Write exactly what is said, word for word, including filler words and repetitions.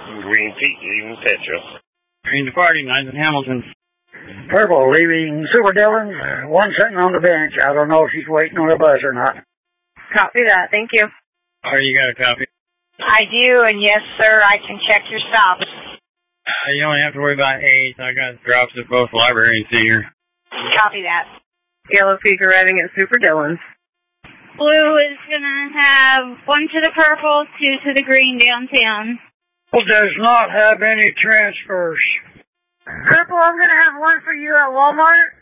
Green Pete leaving Petro. Green departing, Nines and Hamilton. Purple leaving Super Dillon. Uh, one sitting on the bench. I don't know if she's waiting on a bus or not. Copy that. Thank you. Oh, you got a copy? I do, and yes, sir, I can check your stops. Uh, you only have to worry about eight. I got drops at both libraries here. Copy that. Yellow Fever arriving at Super Dillon's. Blue is going to have one to the purple, two to the green downtown. Purple does not have any transfers. Purple, I'm going to have one for you at Walmart.